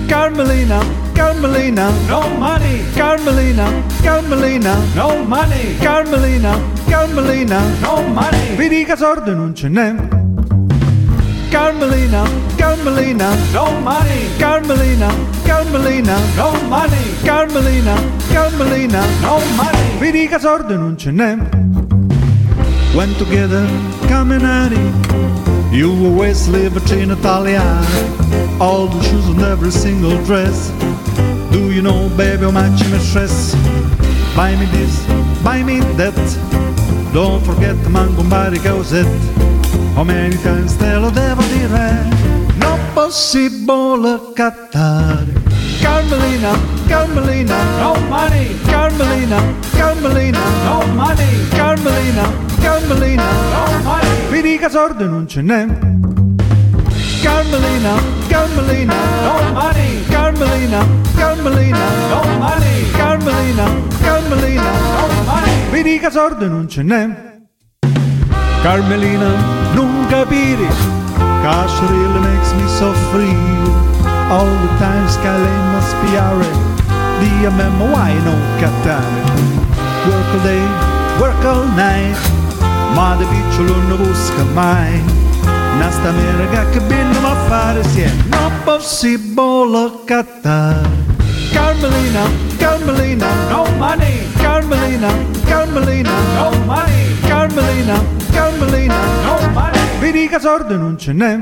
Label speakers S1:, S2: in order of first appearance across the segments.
S1: Carmelina, Carmelina, no money. Carmelina, Carmelina, no money. Carmelina, Carmelina, no money. Vi dica sordo non ce n'è. Carmelina, Carmelina, no money. Carmelina, Carmelina, no money. Carmelina, Carmelina, no money. Vi dica sordo non ce n'è. Went together, camminati. You always live in Italian. All the shoes and every single dress. Do you know, baby, how much you stress? Buy me this, buy me that. Don't forget the mango bari cosette. How many times te lo devo dire? Non possibile cattare. Carmelina, Carmelina, no money. Carmelina, Carmelina, no money. Carmelina, Carmelina, no money. Vi dica sordo non ce n'è. Carmelina, Carmelina, no money. Carmelina, Carmelina, no money. Carmelina, Carmelina, no money. Vi dica sordo non ce n'è. Carmelina, non capire, cause really makes me soffrire. All the times che lei mi spiare, di a me why non cattare. Work all day, work all night, ma di picciolo non busca mai. Nasta merga che binno a fare siempre, non possibile cattare. Carmelina, Carmelina, no money. Carmelina, Carmelina, no money. Carmelina, Carmelina, no money. Vi dica sordo non ce n'è.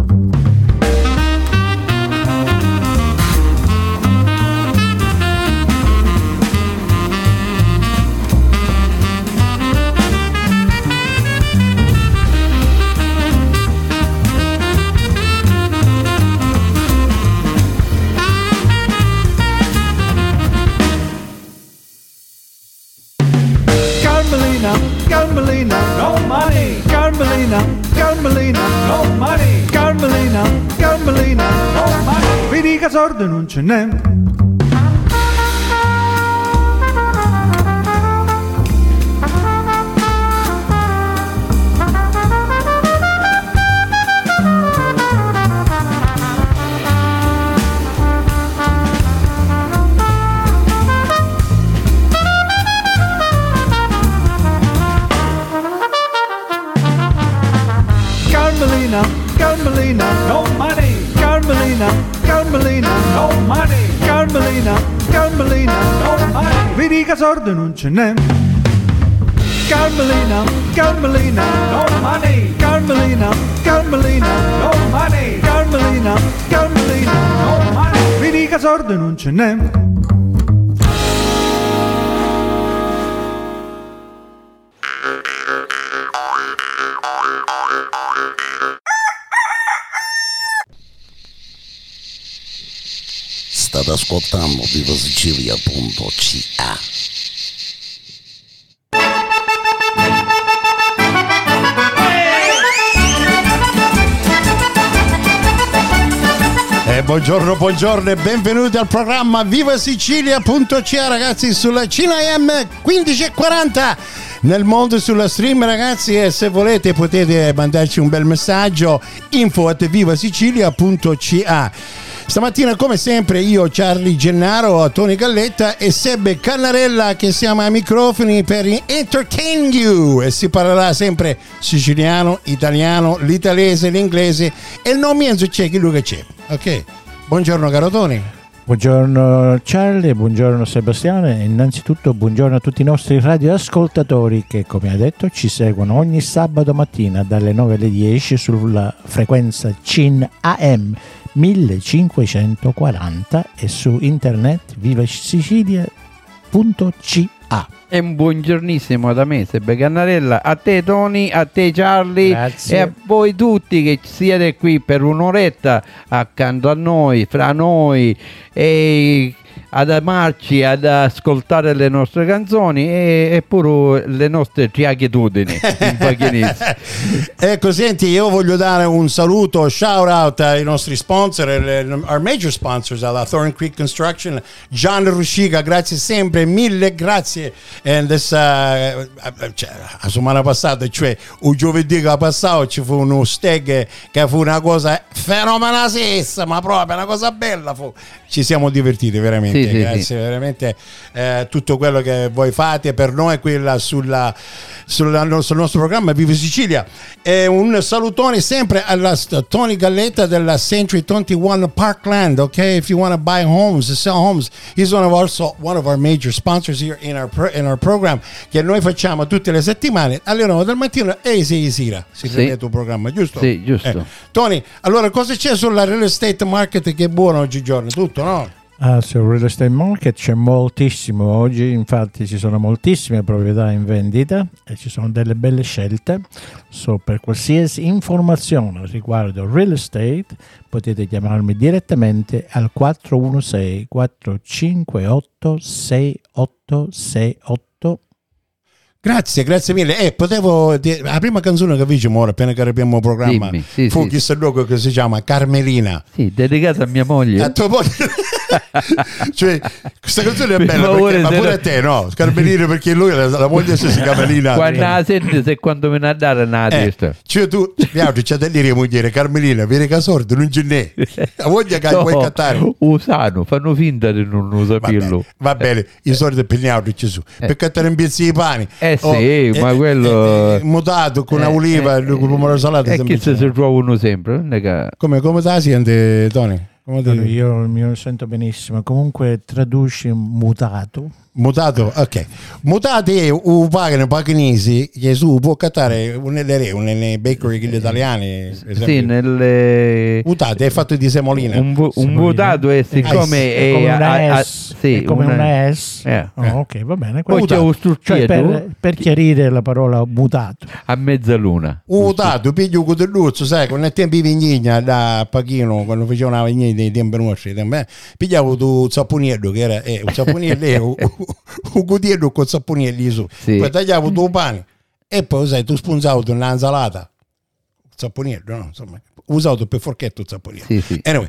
S1: Carmelina, no money. Carmelina, Carmelina, no money. Carmelina, Carmelina, no money. Vi dica sordo non ce n'è. Carmelina, no money. Carmelina, Carmelina, no money. Carmelina, Carmelina, no money. Vi dica sordo non ce n'è. Carmelina, Carmelina, no money. Carmelina, Carmelina, no money. Carmelina, Carmelina, no money. Vi dica sordo non ce n'è.
S2: State ascoltando vivasicilia.ca.
S3: Buongiorno, buongiorno e benvenuti al programma vivasicilia.ca, ragazzi, sulla CINAM 1540 nel mondo sulla stream, ragazzi, e se volete potete mandarci un bel messaggio info@vivasicilia.ca. Stamattina come sempre io, Charlie Gennaro, Tony Galletta e Sebbe Cannarella che siamo ai microfoni per entertain you, e si parlerà sempre siciliano, italiano, l'italese, l'inglese e il non mienzo c'è chi lui che c'è. Ok, buongiorno caro Tony.
S4: Buongiorno Charlie, buongiorno Sebastiano e innanzitutto buongiorno a tutti i nostri radioascoltatori che, come ha detto, ci seguono ogni sabato mattina dalle 9 alle 10 sulla frequenza CIN-AM 1540 e su internet vivasicilia.ca.
S5: E un buongiornissimo da me Sebbe Cannarella, a te Tony, a te Charlie. Grazie. E a voi tutti che siete qui per un'oretta accanto a noi, fra noi, e ad amarci, ad ascoltare le nostre canzoni e pure le nostre triachitudini in paghinese.
S3: Ecco, senti, io voglio dare un saluto, shout out ai nostri sponsor, our major sponsors, alla Thorn Creek Construction, Gian Ruscica, grazie sempre, mille grazie. E la settimana passata, cioè un giovedì che passato, ci fu uno steg che fu una cosa fenomenale, ma proprio una cosa bella fu. Ci siamo divertiti veramente,
S5: sì,
S3: grazie
S5: sì.
S3: veramente, tutto quello che voi fate per noi quella sul nostro programma Viva Sicilia. E un salutone sempre alla Tony Galletta della Century 21 Parkland. Ok, if you want to buy homes, sell homes, he's one of our major sponsors here in our program, che noi facciamo tutte le settimane alle 9 del mattino e alle 6 di sera. Si vede il programma, giusto?
S5: Sì, giusto.
S3: Tony, allora cosa c'è sulla real estate market che è buono oggigiorno? Tutto, no?
S4: Sul real estate market c'è moltissimo oggi, infatti ci sono moltissime proprietà in vendita e ci sono delle belle scelte. Per qualsiasi informazione riguardo real estate potete chiamarmi direttamente al 416 458 6868.
S3: Grazie mille. La prima canzone che feci ora appena che abbiamo il programma fu questo luogo che si chiama Carmelina.
S5: Sì, dedicata a mia moglie.
S3: A tua moglie. Cioè, questa canzone è bella perché, ma pure a te, no? Carmelina, perché lui la moglie si chiama Lina.
S5: Quando la senti, se quando me ne dare una testa.
S3: Cioè tu, c'è da dire moglie Carmelina, vieni che sordo, non ce n'è. La moglie che puoi cattare.
S5: Usano, fanno finta di non lo sapere.
S3: Va bene, i soldi per gli altri ci sono. Per cattare un pezzo di pane.
S5: Sì, ma quello
S3: mutato con una oliva, con un numero salato.
S5: E che si trovano sempre.
S3: Come te la senti, Tony?
S4: Io mi sento benissimo. Comunque traduci mutato.
S3: Mutato, ok. Mutato è un paganese che su può cattare nelle bakery italiane.
S5: Sì, nelle
S3: mutato è fatto di semolina.
S5: Un mutato è siccome
S4: è come una S. Ok, va bene.
S5: Poi c'è un strucciato
S4: per chiarire la parola mutato.
S5: A mezzaluna.
S3: Mutato, piglio con del luzzo, sai, quando tempi vignigna da Pachino, quando faceva una vigna dei tempi nostri, pigliavo tu saponiello che era un saponiello un cutiello con saponielli su, poi tagliavo tuo pane e poi sai tu spunzavi una insalata saponiello, no? Insomma, usato per forchetto il saponiello.
S5: Sì.
S3: Anyway,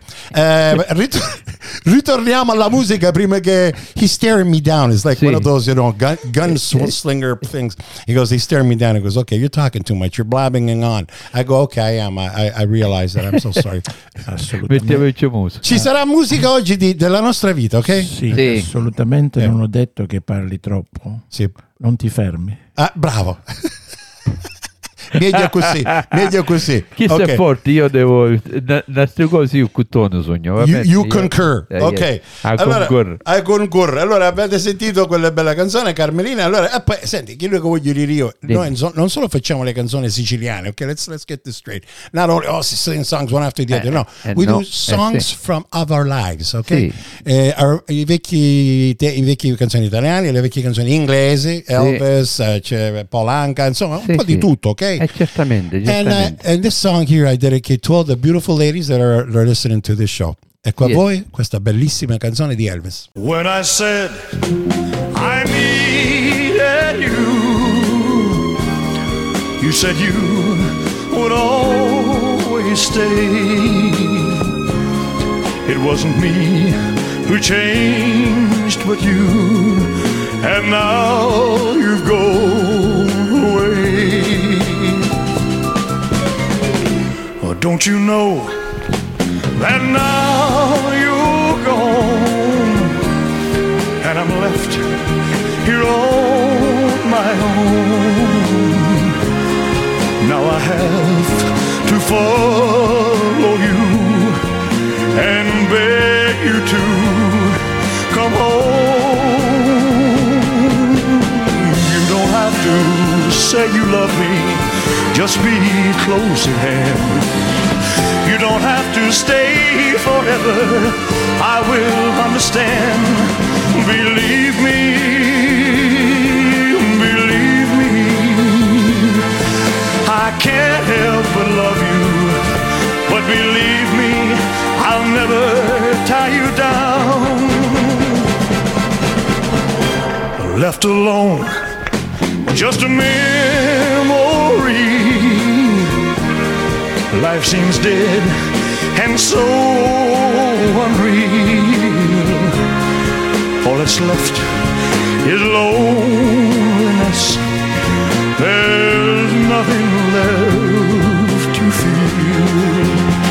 S3: ritorniamo alla musica prima che he's staring me down. It's like one of those, gunslinger things. He goes, he's staring me down. He goes, okay, you're talking too much. You're blabbing on. I go, okay, I am. I realize that. I'm so sorry.
S4: Assolutamente.
S3: Ci sarà musica oggi della nostra vita, ok?
S4: Sì. Assolutamente. Non ho detto che parli troppo.
S3: Sì.
S4: Non ti fermi.
S3: Ah, bravo. meglio così.
S5: Chi è forte, io devo queste cose io cuttone sogno.
S3: You concur. Ok.
S5: I
S3: concorro. Allora avete sentito quella bella canzone Carmelina? Allora poi senti, quello che voglio dire io, noi non solo facciamo le canzoni siciliane, ok? Let's get this straight. Not only sing songs one after the other. No, we do songs from our lives, ok? I vecchi canzoni italiane, le vecchie canzoni inglesi, Elvis, c'è Paul Anka, insomma, un po' di tutto, ok?
S5: Certamente.
S3: And this song here I dedicate to all the beautiful ladies that are listening to this show. Ecco a voi questa bellissima canzone di Elvis.
S1: When I said I needed you, you said you would always stay. It wasn't me who changed but you, and now you've gone away. Oh, don't you know that now you're gone and I'm left here on my own. Now I have to follow you and beg you to come home. You don't have to say you love me, just be close at hand. You don't have to stay forever, I will understand. Believe me, I can't help but love you. But believe me, I'll never tie you down.
S2: left alone, just a memory. Life seems dead and so unreal. All that's left is loneliness. There's nothing left to feel.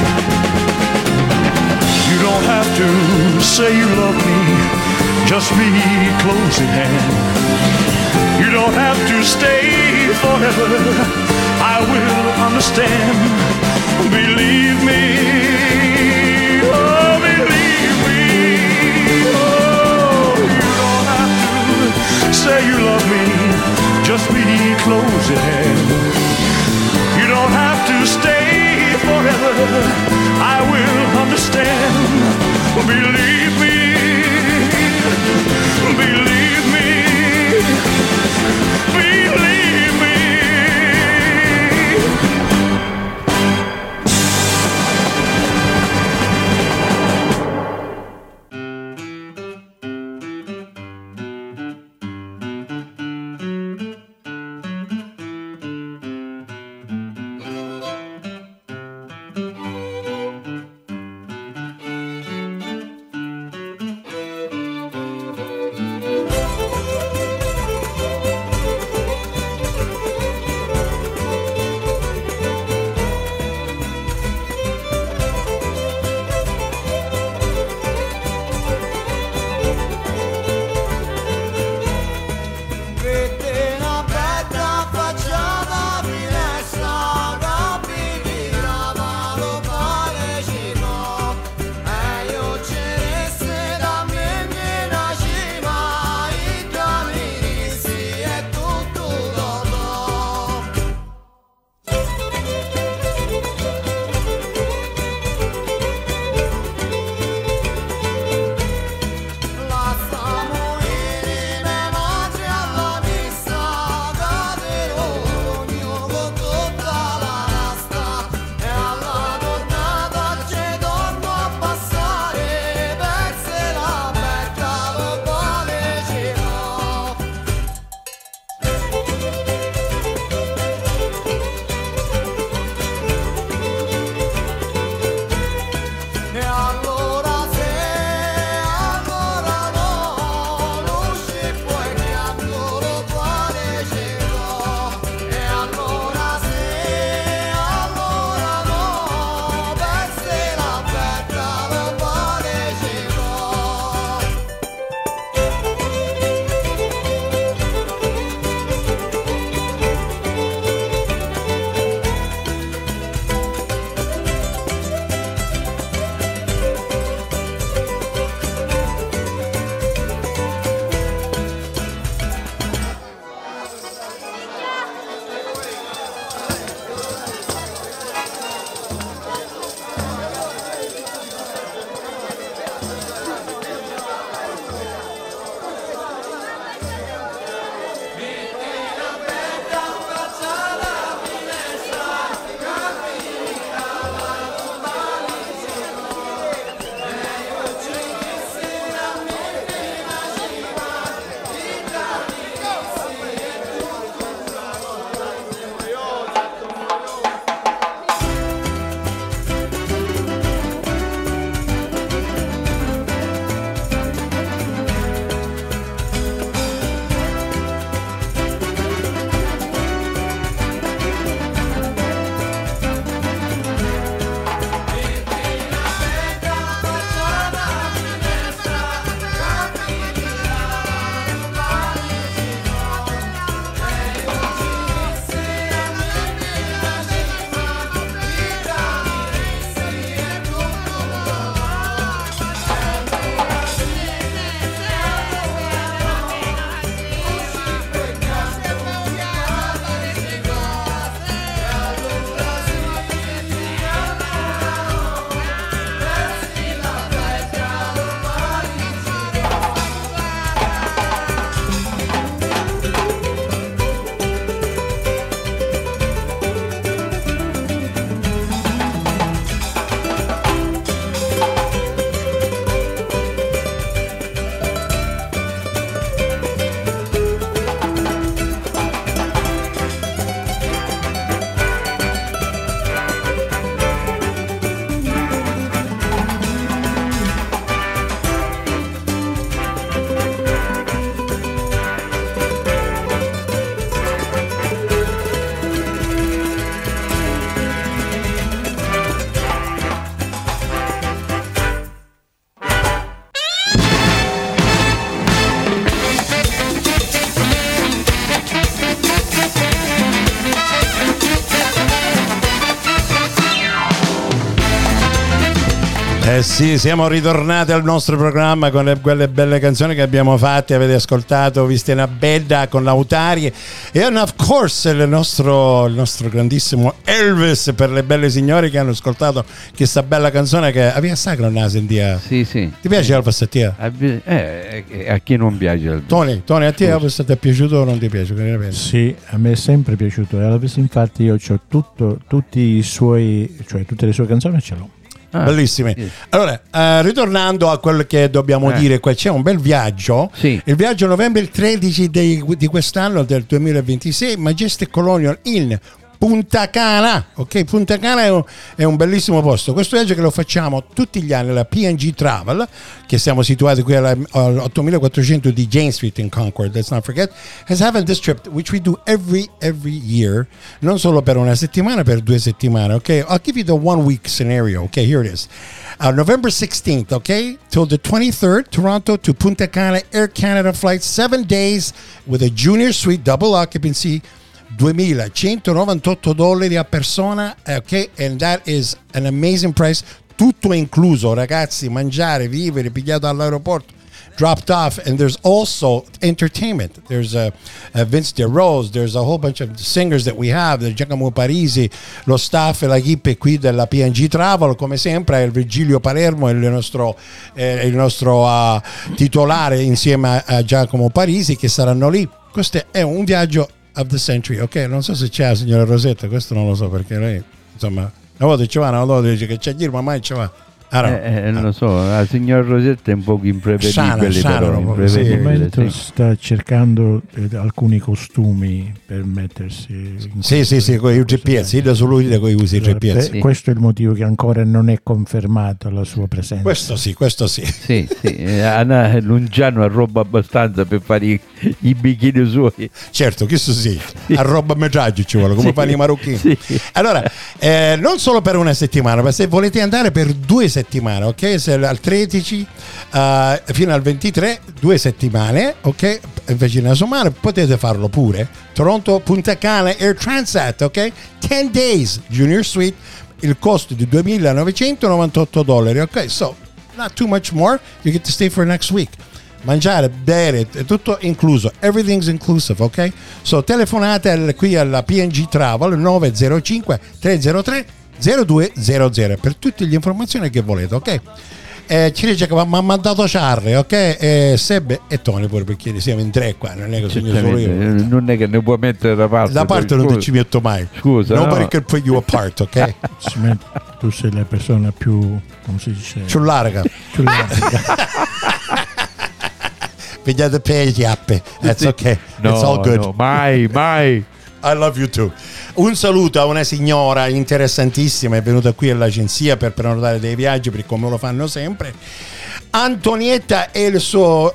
S2: You don't have to say you love me, just be close at hand. You don't have to stay forever, I will understand. Believe me, oh believe me, oh you don't have to say you love me, just be close at hand. You don't have to stay forever, I will understand. Believe me, believe me, believe me.
S3: Sì, siamo ritornati al nostro programma con quelle belle canzoni che abbiamo fatte, avete ascoltato, viste una bella con Lautari e of course il nostro grandissimo Elvis per le belle signore che hanno ascoltato questa bella canzone che aveva sacro naso in dia.
S5: Sì, sì.
S3: Ti piace Elvis a te?
S5: A chi non piace Elvis?
S3: Tony, a te Elvis ti è piaciuto o non ti piace? Che ne pensi?
S4: Sì, a me è sempre piaciuto Elvis, infatti io ho tutti i suoi, cioè tutte le sue canzoni ce l'ho.
S3: Bellissime.
S5: Sì.
S3: Allora, ritornando a quello che dobbiamo dire, qua c'è un bel viaggio.
S5: Sì.
S3: Il viaggio novembre il 13 di quest'anno, del 2026, Majestic Colonial in Punta Cana. Ok, Punta Cana è un bellissimo posto. Questo viaggio che lo facciamo tutti gli anni, la P&G Travel, che siamo situati qui all'8400 di Jane Street in Concord, let's not forget, has having this trip, which we do every year, non solo per una settimana, per 2 settimane. Ok, I'll give you the 1 week scenario. Ok, here it is. November 16th, okay, till the 23rd, Toronto to Punta Cana, Air Canada flight, 7 days with a junior suite, double occupancy, $2,198 a persona, ok, and that is an amazing price, tutto incluso, ragazzi, mangiare, vivere, pigliato all'aeroporto, dropped off, and there's also entertainment. There's Vince DeRose, there's a whole bunch of singers that we have, there's Giacomo Parisi, lo staff e la equipe qui della P&G Travel, come sempre il Virgilio Palermo, il nostro titolare insieme a Giacomo Parisi che saranno lì. Questo è un viaggio of the century, ok? Non so se c'è la signora Rosetta, questo non lo so perché lei, insomma, una volta ci va, una volta dice che c'è a dire, ma mai ci va.
S5: Non lo so, la signora Rosetta è un po' imprevedibile,
S3: Sana,
S4: Al momento sta cercando alcuni costumi per mettersi
S3: sì, con i GPS, da solo lui con i usi GPS.
S4: Questo è il motivo che ancora non è confermata la sua presenza.
S3: Questo sì.
S5: Sì. Anna Lungiano ha roba abbastanza per fare i bikini suoi.
S3: Certo, questo sì. A roba a metraggio ci vuole, come fanno i marocchini.
S5: Sì.
S3: Allora, non solo per una settimana, ma se volete andare per 2 settimane, ok? Se al 13 fino al 23, 2 settimane, ok? Invece di Somare potete farlo pure. Toronto, Punta Cana, Air Transat, ok? 10 days, Junior Suite, il costo di $2,998, ok? So, not too much more, you get to stay for next week. Mangiare, bere, è tutto incluso, everything's inclusive, ok? So, telefonate qui alla P&G Travel 905 303 0200 per tutte le informazioni che volete, ok? Ci dice che mi ha mandato Charlie, ok? Sebbe e Tony pure, perché siamo in 3 qua, non è che sono solo io.
S5: Non è che ne puoi mettere da parte.
S3: Da parte non ti ci metto mai.
S5: Scusa,
S3: nobody
S5: no.
S3: can put you apart, ok?
S4: Tu sei la persona più, come si dice?
S3: Più larga. Pigliate per gli appe. That's okay.
S5: No,
S3: It's all good.
S5: No, mai.
S3: I love you too. Un saluto a una signora interessantissima, è venuta qui all'agenzia per prenotare dei viaggi, per come lo fanno sempre. Antonietta e il suo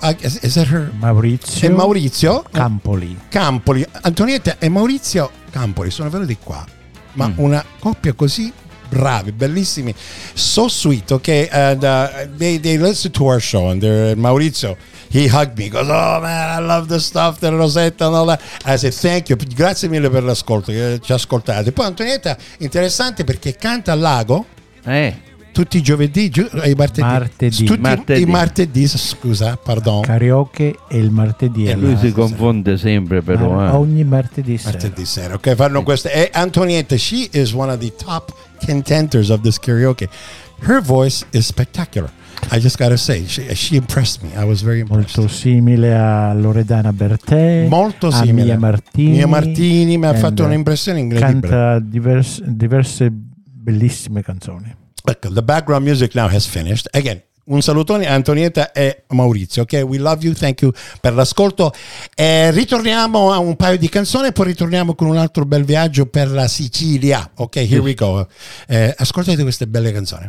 S3: Maurizio
S4: Campoli.
S3: Antonietta e Maurizio Campoli sono venuti qua, ma una coppia così bravi, bellissimi, so sweet, okay? And they listened to our show, and Maurizio, he hugged me, goes, oh man, I love the stuff della Rosetta and all that. I said thank you, grazie mille per l'ascolto, che ci ascoltate. Poi Antonietta, interessante perché canta al lago tutti i giovedì, i martedì, scusa, pardon.
S4: Karaoke e il martedì.
S5: E lui si confonde sempre però.
S4: Ogni martedì
S3: sera. Ok, fanno queste. E Antonietta, she is one of the top contenders of this karaoke. Her voice is spectacular. I just gotta say, she impressed me. I was very impressed.
S4: Molto simile a Loredana Bertè,
S3: molto simile
S4: a Mia Martini
S3: mi ha fatto un'impressione incredibile.
S4: Canta diverse bellissime canzoni.
S3: Ecco, the background music now has finished. Again, un salutone a Antonietta e Maurizio, ok? We love you, thank you per l'ascolto. Ritorniamo a un paio di canzoni e poi ritorniamo con un altro bel viaggio per la Sicilia. Ok, here we go. Ascoltate queste belle canzoni.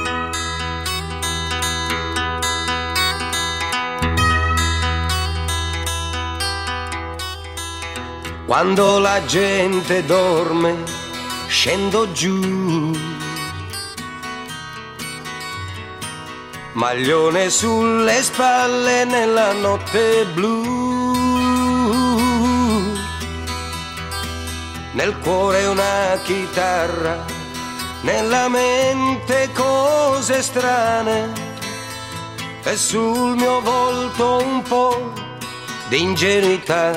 S6: Quando la gente dorme, scendo giù, maglione sulle spalle nella notte blu, nel cuore una chitarra nella mente cose strane e sul mio volto un po' di ingenuità.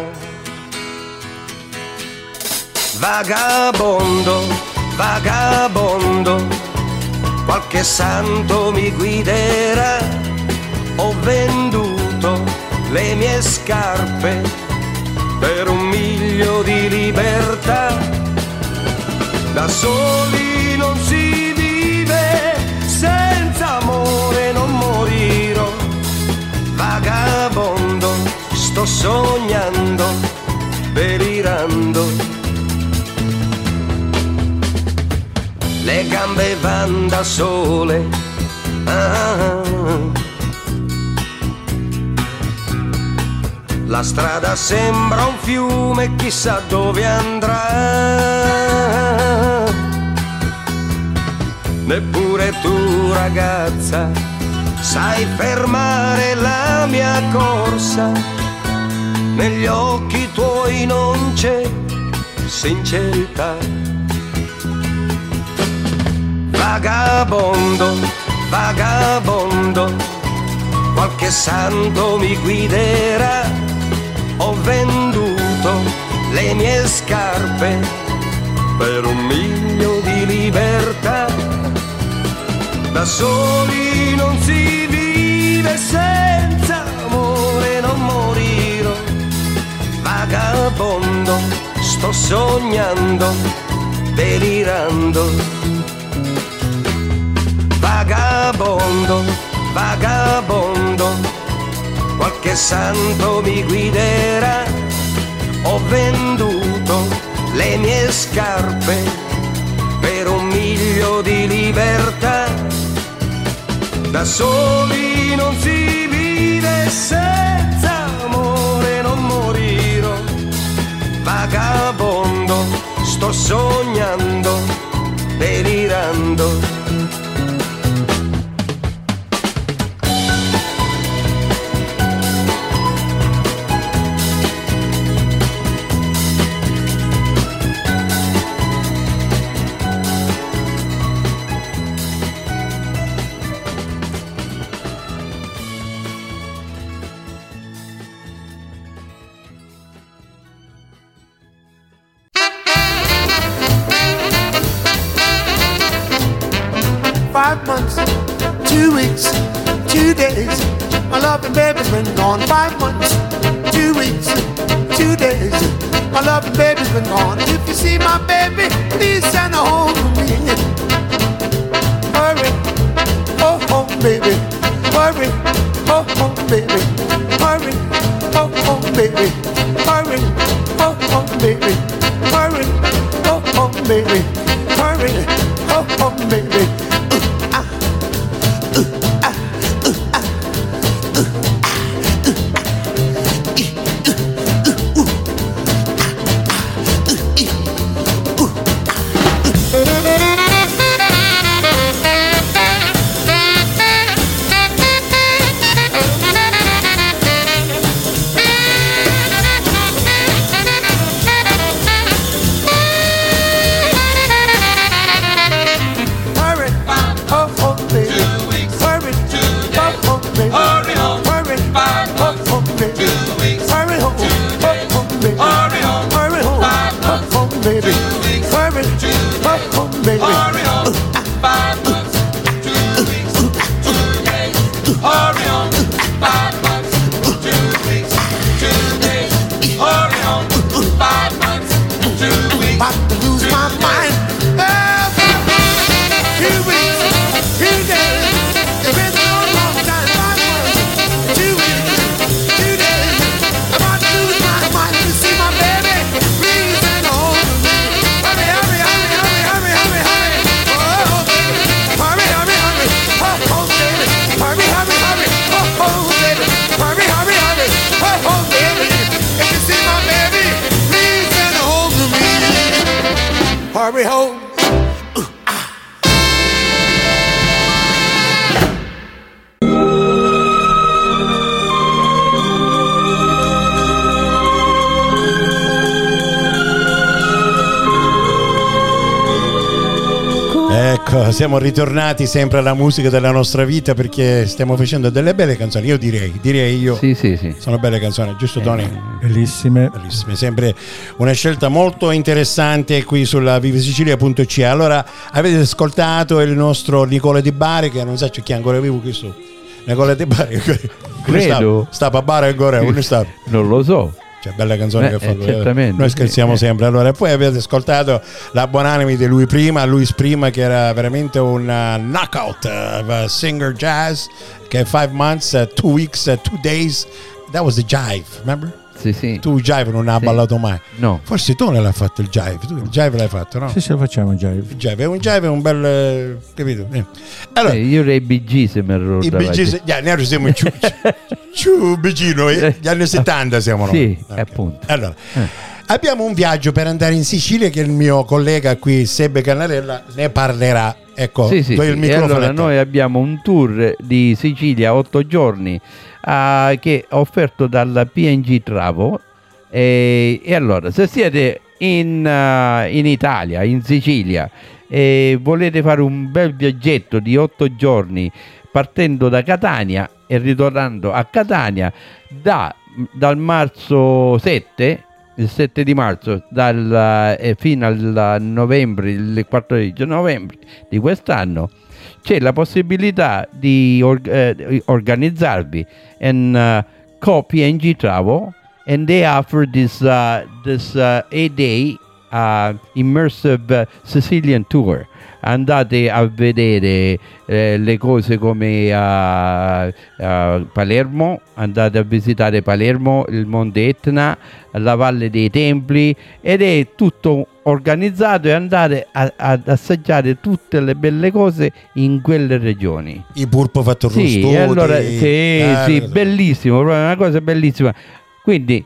S6: Vagabondo, vagabondo, qualche santo mi guiderà. Ho venduto le mie scarpe per un miglio di libertà. Da soli non si vive, senza amore non morirò. Vagabondo, sto sognando, delirando. Le gambe van da sole, la strada sembra un fiume, chissà dove andrà. Neppure tu, ragazza, sai fermare la mia corsa. Negli occhi tuoi non c'è sincerità. Vagabondo, vagabondo, qualche santo mi guiderà. Ho venduto le mie scarpe per un miglio di libertà. Da soli non si vive, senza amore non morirò. Vagabondo, sto sognando, delirando. Vagabondo, vagabondo, qualche santo mi guiderà. Ho venduto le mie scarpe per un miglio di libertà. Da soli non si vive, senza amore non morirò. Vagabondo, sto sognando, delirando.
S7: loving baby's been gone 5 months, 2 weeks, 2 days. My loving baby's been gone. If you see my baby, please send her home to me. Hurry, oh home baby. Hurry, oh home baby. Hurry, oh home baby. Hurry, oh home baby. Hurry, oh home baby. Hurry, oh home baby. Hurry home.
S3: Allora, siamo ritornati sempre alla musica della nostra vita perché stiamo facendo delle belle canzoni. Io direi io.
S5: Sì.
S3: Sono belle canzoni, giusto Tony?
S4: Bellissime.
S3: Bellissime, sempre una scelta molto interessante qui sulla vivesicilia.c. Allora, avete ascoltato il nostro Nicola Di Bari, che non so chi è ancora vivo questo. Nicola Di Bari,
S5: credo.
S3: Sta a Bari ancora, non sta.
S5: Non lo so.
S3: Cioè, bella canzone che ha fatto.
S5: Certamente,
S3: Noi scherziamo sempre. Allora, poi avete ascoltato la buonanima di Luis Prima, che era veramente un knockout singer jazz, che 5 months, 2 weeks, 2 days. That was the jive, remember?
S5: Sì.
S3: Tu il jive non hai ballato mai.
S5: No.
S3: Forse tu non l'hai fatto il jive. Tu il jive l'hai fatto, no?
S4: Sì, lo facciamo jive.
S3: Il jive è un bel. Capito? Allora,
S5: Io i Bee Gees mi ero
S3: i Bee Gees, noi siamo ciù vicino, gli anni 70 siamo noi.
S5: Sì,
S3: Okay.
S5: appunto.
S3: Allora, abbiamo un viaggio per andare in Sicilia che il mio collega qui, Sebbe Cannarella, ne parlerà. Ecco,
S5: Sì.
S3: do il
S5: E
S3: microfono.
S5: allora
S3: a te.
S5: noi abbiamo un tour di Sicilia 8 giorni che è offerto dalla PNG Travel. E allora, se siete in Italia, in Sicilia, e volete fare un bel viaggetto di 8 giorni partendo da Catania e ritornando a Catania dal marzo 7, il 7 di marzo, fino al novembre, il 14 novembre di quest'anno, c'è la possibilità di organizzarvi in co-PNG Travel, and they offer this 8-day immersive Sicilian tour. Andate a vedere le cose come Palermo, andate a visitare Palermo, il Monte Etna, la Valle dei Templi, ed è tutto organizzato e andare ad assaggiare tutte le belle cose in quelle regioni.
S3: I purpo fatto
S5: Sì,
S3: rostuti.
S5: allora sì, bellissimo, proprio una cosa bellissima. Quindi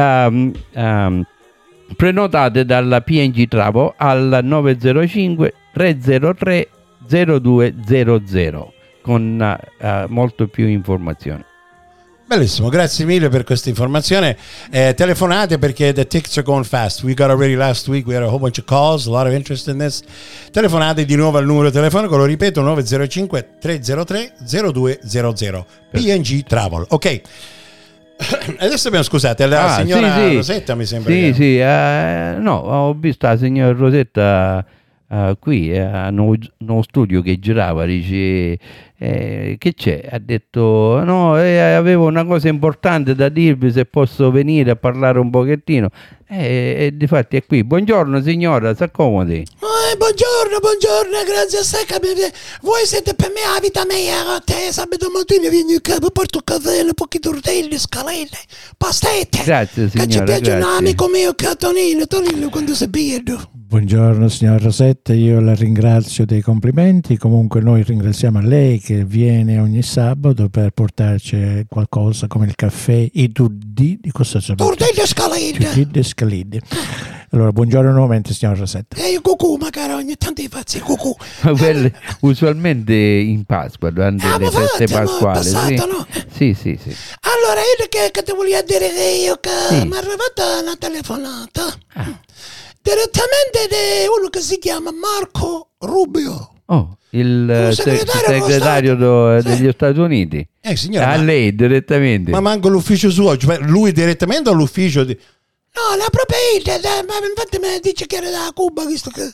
S5: prenotate dalla PNG Travel al 905 303 0200 con molto più informazioni.
S3: Bellissimo, grazie mille per questa informazione. Telefonate perché the tickets are going fast. We got already last week, we had a whole bunch of calls, a lot of interest in this. Telefonate di nuovo al numero telefonico, lo ripeto, 905 303 0200. PNG Travel. Ok. Adesso abbiamo, scusate, la signora
S5: sì.
S3: Rosetta mi sembra.
S5: Sì, no, ho visto la signora Rosetta qui a uno studio che girava, dice che c'è? Ha detto no, avevo una cosa importante da dirvi, se posso venire a parlare un pochettino, e difatti è qui. Buongiorno signora, si accomodi.
S7: Buongiorno, grazie a te. Voi siete per me la vita mia. Te sabato mattina vieni qua, porto caffè, un po' di tortelli, scalette, pastette.
S5: Grazie
S7: Che ci
S5: signora,
S7: piace un
S5: grazie.
S7: amico mio che è Tonino quando si pierdo.
S4: Buongiorno signor Rosetta, io la ringrazio dei complimenti. Comunque noi ringraziamo a lei che viene ogni sabato per portarci qualcosa come il caffè, i tuddi di cosa sono?
S7: Tortelli e scalette.
S4: Tuddi e scalidi. Allora, buongiorno nuovamente signor Rosetta.
S7: E io cucù, magari ogni tanto i pazzi cucù.
S5: Ma quelle usualmente in Pasqua, durante le feste pasquali.
S7: Passato, no?
S5: Sì.
S7: Allora, io che ti voglio dire che io che
S5: Sì.
S7: mi è arrivata una telefonata direttamente da uno che si chiama Marco Rubio.
S5: Oh, il
S7: segretario
S5: segretario
S7: dello Stato.
S5: degli Stati Uniti.
S3: Signora,
S5: A lei direttamente.
S3: ma manco l'ufficio suo, cioè lui direttamente o l'ufficio di...
S7: No, la propria idea, ma infatti mi dice che era da Cuba, visto che...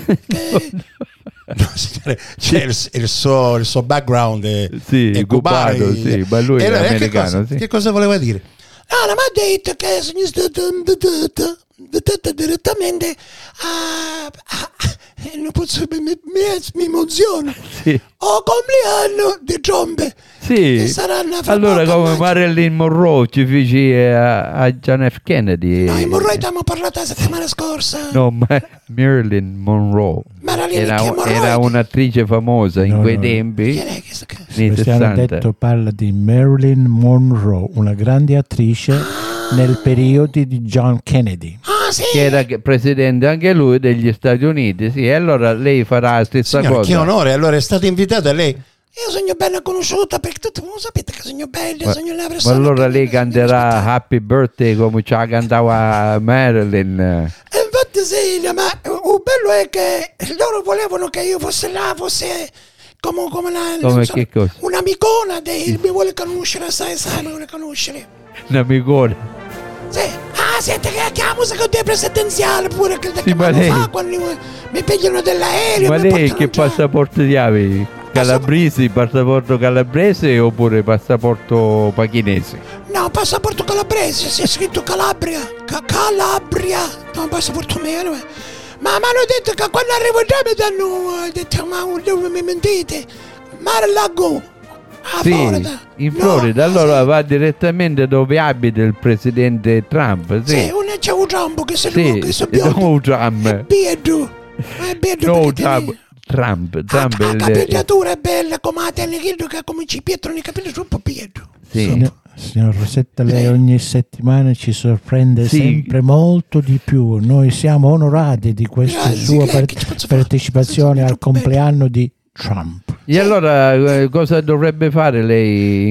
S3: No, signore, c'è il suo background è
S5: cubano,
S3: cubano,
S5: sì, ma lui è
S3: allora,
S5: americano.
S3: che cosa voleva dire?
S7: No, mi ha detto che sono stato direttamente non posso, mi emoziona.
S5: Sì.
S7: O compleanno di trombe.
S5: Sì.
S7: Che saranno fra
S5: Allora,
S7: poco,
S5: come
S7: immagino.
S5: Marilyn Monroe ci fece a John F. Kennedy.
S7: No, in Monroe abbiamo parlato la settimana scorsa.
S5: No, Marilyn Monroe.
S7: Marilyn
S5: Era,
S7: che Monroe.
S5: era un'attrice famosa in
S4: No,
S5: quei
S4: no.
S5: tempi,
S7: Chi è questo che-
S5: nei
S4: Sebastiano
S5: 60.
S4: detto parla di Marilyn Monroe, una grande attrice nel periodo di John Kennedy.
S7: Ah, sì.
S5: Che era presidente anche lui degli Stati Uniti, sì, e allora lei farà la stessa
S3: Signora, che
S5: cosa.
S3: onore, allora è stata invitata lei.
S7: Io sono bella conosciuta perché tutti voi sapete che sono bella, sono una
S5: Ma
S7: persona.
S5: allora
S7: che
S5: lei
S7: mi
S5: canterà Happy Birthday come ce la cantava Marilyn.
S7: E infatti sì, ma bello è che loro volevano che io fosse là, fosse come
S5: Come che cosa?
S7: un'amicona mi vuole conoscere, sai, mi vuole conoscere.
S5: Un'amicona.
S7: Sì. Senti che la musica è presidenziale pure che
S5: Sì, ma lei-
S7: fa quando mi pigliano dell'aereo.
S5: Ma
S7: mi
S5: lei
S7: portano
S5: che
S7: già.
S5: passaporto di avevi? Calabresi, passaporto calabrese oppure passaporto pachinese?
S7: No, passaporto calabrese, c'è scritto Calabria. Calabria. No, passaporto mio. Ma mi hanno detto che quando arrivo già mi danno. Detto, ma dove mi mentite? Mare Lago. A
S5: Sì,
S7: Florida.
S5: in
S7: No,
S5: Florida, allora
S7: sì.
S5: va direttamente dove abita il presidente Trump.
S7: Sì,
S5: Sì,
S7: c'è un Trump che si
S5: sì, no Trump.
S7: Pietro. Pietro
S5: No
S7: perché
S5: Trump. Trump è
S7: La
S5: il-
S7: capigliatura è bella come la tele, che come ci Pietro nei capelli troppo Pietro.
S5: sì.
S4: Signor Rosetta, lei ogni settimana ci sorprende
S5: Sì.
S4: sempre molto di più. Noi siamo onorati di questa
S7: Grazie,
S4: sua
S7: che ci posso fare?
S4: partecipazione
S7: Sì,
S4: al
S7: troppo bello.
S4: compleanno di Trump.
S5: E allora cosa dovrebbe fare lei?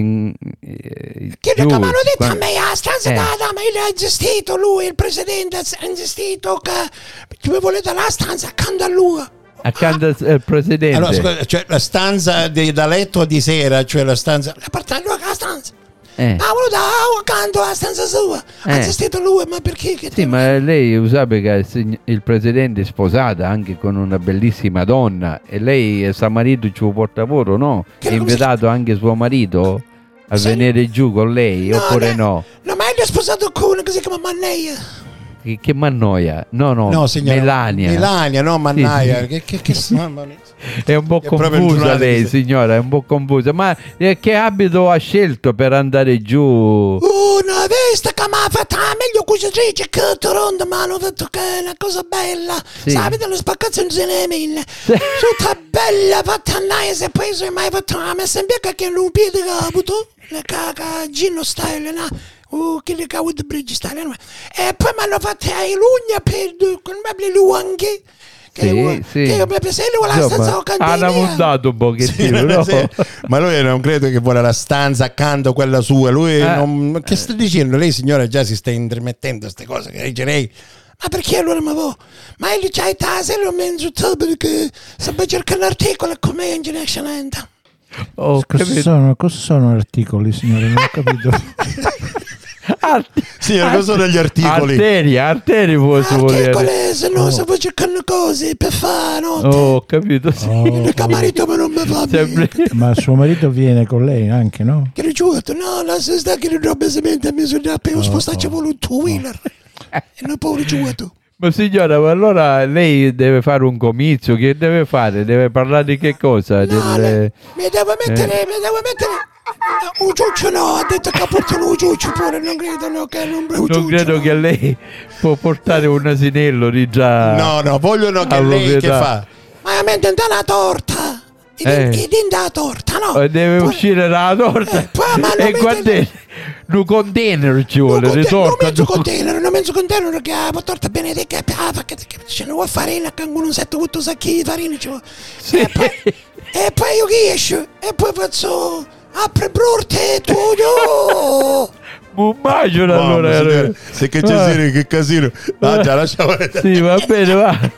S7: Che mi hanno detto a
S5: quando-
S7: me, a stanza da ma lui ha gestito, lui, il presidente ha gestito che mi volete la stanza accanto a lui.
S5: Accanto al presidente.
S3: Allora, scusa, cioè la stanza da letto di sera, cioè la stanza.
S7: La parte lui la stanza.
S5: Eh.
S7: Ha voluto accanto alla stanza sua. Ha gestito lui, ma perché? Che
S5: Sì, ma lei sapeva che il presidente è sposata anche con una bellissima donna e lei, suo marito, ci porta lavoro, no?
S7: Che
S5: È invitato anche suo marito a
S7: Sì.
S5: venire giù con lei, oppure no?
S7: No, ma io ho sposato con una che si chiama Manneia.
S5: Che mannoia? No,
S3: No, signora.
S5: Melania.
S3: Melania, no, Mannaia.
S5: Sì,
S3: Che mamma mia.
S5: È un po'
S3: È proprio il
S5: confusa
S3: giornale
S5: lei,
S3: di-
S5: signora, è un po' confusa. Ma che abito ha scelto per andare giù?
S7: Una vista che mi ha fatto la meglio cucitrice che Toronto mi hanno detto che è una cosa bella.
S5: Sì.
S7: Sapete, le spaccazioni ce ne mille. Tutta bella, fatta nice. E poi se mai fatto una messa in bianca che non piede che ha avuto. Le caca Gino style, no? Che le cavo di bridge style. No? E poi mi hanno fatto le lugna per con le luanghe.
S5: Sì, sì.
S7: Che proprio se lui la stanza
S5: Insomma,
S7: cantina.
S5: hanno montato un pochettino, no?
S3: Sì, ma lui non credo che vuole la stanza accanto a quella sua. Lui che sta dicendo? Lei, signora, già si sta intermettendo a queste cose che dice lei.
S7: Ma perché allora mi vuoi? Ma io c'hai tase, lo mangio tutto perché sto cercando l'articolo come in eccellente.
S5: Oh,
S4: Cosa sono articoli, signore? Non ho capito.
S3: Signora, cosa sono gli articoli?
S5: Arterie forse volere.
S7: Articoli, se no sto cercando cose per fare, no?
S5: Oh, ho capito, sì.
S7: Perché marito mi non mi fa bene.
S5: Sempre-
S4: Ma suo marito viene con lei anche, no?
S7: Che rigiuto, no, la si sta che roba semente a me sono appena spostato con un two-wheeler. E non può rigiuto.
S5: Ma signora, ma allora lei deve fare un comizio, che deve fare? Deve parlare di che cosa?
S7: No,
S5: Delle-
S7: mi devo mettere un ciuccio, no, ha detto che portano un ciuccio pure, non credo, no, che non è un ciuccio.
S5: Non credo che lei può portare un asinello di già.
S3: No, vogliono che
S5: a
S3: lei che
S5: proprietà.
S3: fa?
S7: Ma mi dà una torta. I denti da torta, no?
S5: Deve
S7: Poi-
S5: uscire dalla torta
S7: poi ma non
S5: e
S7: mi
S5: guardate, un container ci vuole,
S7: non
S5: ritorta.
S7: mezzo container che la torta benedica che ce ne vuoi farina con un 7-8 sacchi di farina ci vuole.
S5: Sì.
S7: E poi io che esco e poi faccio apri brurte tuo.
S5: Un bacio allora.
S3: signora, se che c'è sera, che casino. Già, lasciamo.
S5: Sì, va bene, va.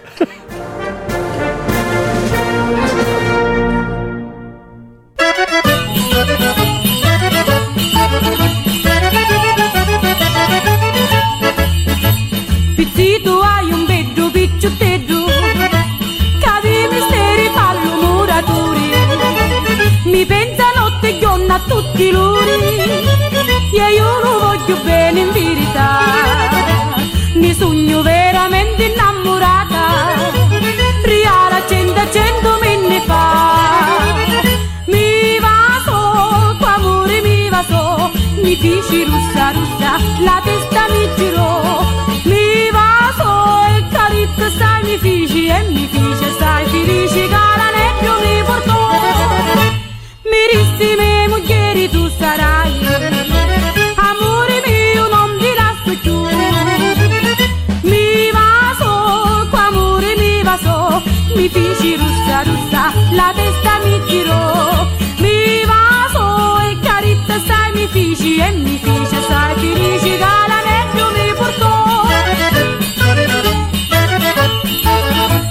S8: Pizzito hai un bello picciottello, che di misteri fallo muratori. Mi pensa notte e giorno a tutti loro, e io lo voglio bene in verità. Mi sogno veramente innamorata, riala 100 menne fa. Mi va so, tuo amore mi va so, mi fici russa russa, la testa mi girò. Mi va so e carezza sai mi fici e mi fici sai felice che l'anello mi portò. Mirissime muglieri tu sarai, amore mio non ti lascio più. Mi va so, tuo amore mi va so, mi fici russa russa, la testa mi girò. Mi va so e carezza sai mi fici e mi fici sai felice che l'anello mi portò.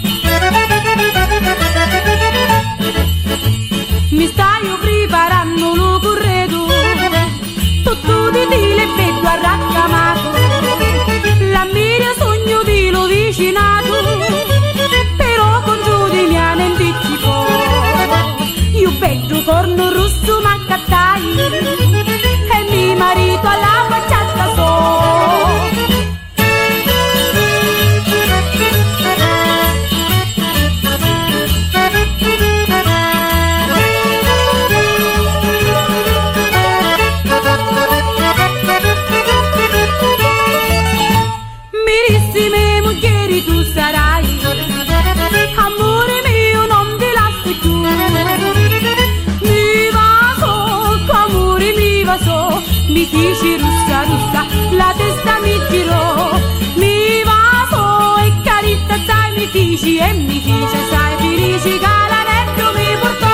S8: mi feci russa russa, la testa mi girò, mi vaso e carita sai mi feci e mi fece sai felici che l'anello mi portò.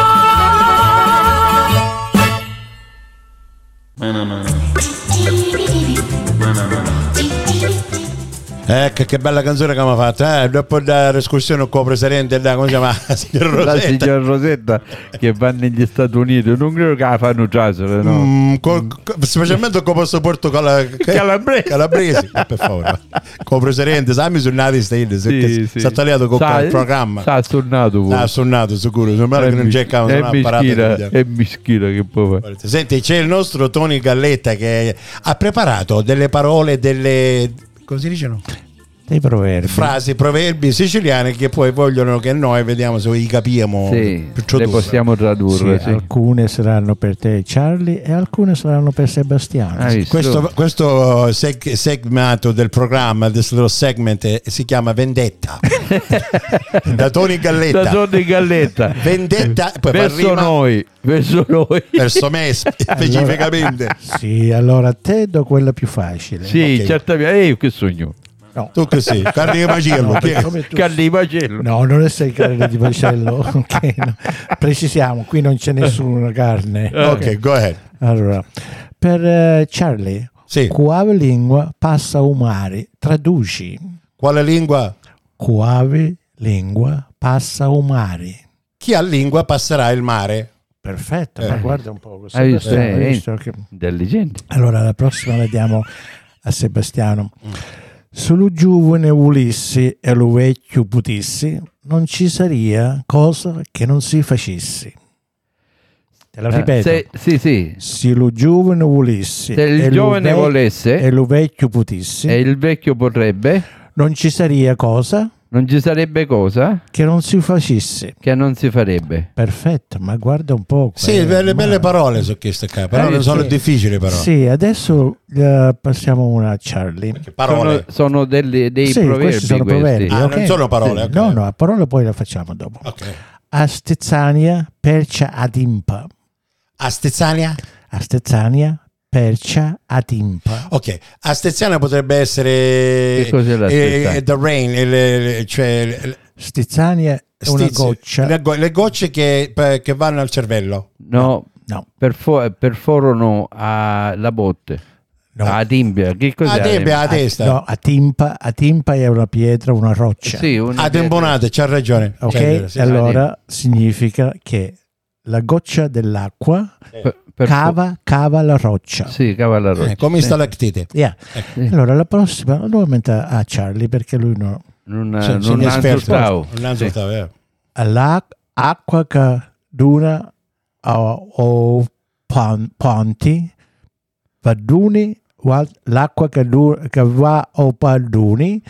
S3: Ecco che bella canzone che mi ha fatto, dopo l'escursione con presidente, come si chiama? Signor Rosetta.
S5: La signora Rosetta che va negli Stati Uniti, non credo che la fanno trasere, no?
S3: Specialmente con passaporto calabresi, per favore. Con presidente, sai, sono nati stati, si è tagliato con il programma.
S5: Sta sonnato
S3: sicuro, sembra che non c'è cavolo, non ha apparato.
S5: È mischina che può fare.
S3: Senti, c'è il nostro Tony Galletta che ha preparato delle parole, come si dicono?
S4: Dei proverbi.
S3: Frasi, proverbi siciliani che poi vogliono che noi vediamo se li capiamo.
S5: Sì, le possiamo tradurre. Sì.
S4: Alcune saranno per te, Charlie, e alcune saranno per Sebastiano.
S3: Questo segmento del programma, questo segment si chiama Vendetta. Da Tony Galletta. Vendetta
S5: verso noi.
S3: Verso me specificamente.
S4: Sì, allora a te do quella più facile.
S5: Sì, okay. Certamente. Io che sogno.
S4: No.
S3: Tu che sei? Carne di macello.
S5: Carne di macello.
S4: No, non sei carne di macello. Okay, no. Precisiamo, qui non c'è nessuna carne.
S3: Ok, go ahead.
S4: Allora, per Charlie,
S3: sì.
S4: Quale lingua passa o mare? Traduci.
S3: Quale lingua?
S4: Quale lingua passa o mare?
S3: Chi ha lingua passerà il mare.
S4: Perfetto, ma guarda un po'.
S5: Hai visto che... Intelligente.
S4: Allora, la prossima la diamo a Sebastiano. Sullo giovane Ulissi e lo vecchio putissi, non ci sarebbe cosa che non si facessi. Te la ripeto.
S5: Sì.
S4: Se lo giovane Ulissi
S5: se il giovane volesse
S4: e lo vecchio putissi,
S5: e il vecchio vorrebbe,
S4: non ci sarebbe cosa.
S5: Non ci sarebbe cosa
S4: che non si facesse.
S5: Che non si farebbe.
S4: Perfetto, ma guarda un po'.
S3: Sì, belle parole su queste qua, però non sono difficili però.
S4: Sì, adesso passiamo una a Charlie.
S3: Perché parole
S5: sono dei proverbi.
S4: Questi sono proverbi.
S3: Okay. Non sono parole.
S4: Sì.
S3: Okay.
S4: No, a parole poi la facciamo dopo.
S3: Okay.
S4: Astezzania percia adimpa.
S3: Astezzania
S4: percia adimpa.
S3: Ok, Astezzania potrebbe essere the rain, cioè
S4: Stizzania è una goccia.
S3: Le gocce che vanno al cervello.
S5: No. Perforano la botte.
S4: No.
S5: A timpia, che cos'è?
S3: A testa.
S4: No, a timpa è una pietra, una roccia.
S5: Sì,
S3: a tembonate, c'ha ragione.
S4: Ok, allora significa che la goccia dell'acqua cava la roccia.
S5: Sì, cava la roccia.
S3: Come stalactite.
S4: Yeah. Allora la prossima nuovamente a Charlie perché lui
S5: non ascoltavo.
S4: L'acqua che dura o ponti paduni, l'acqua che va o paduni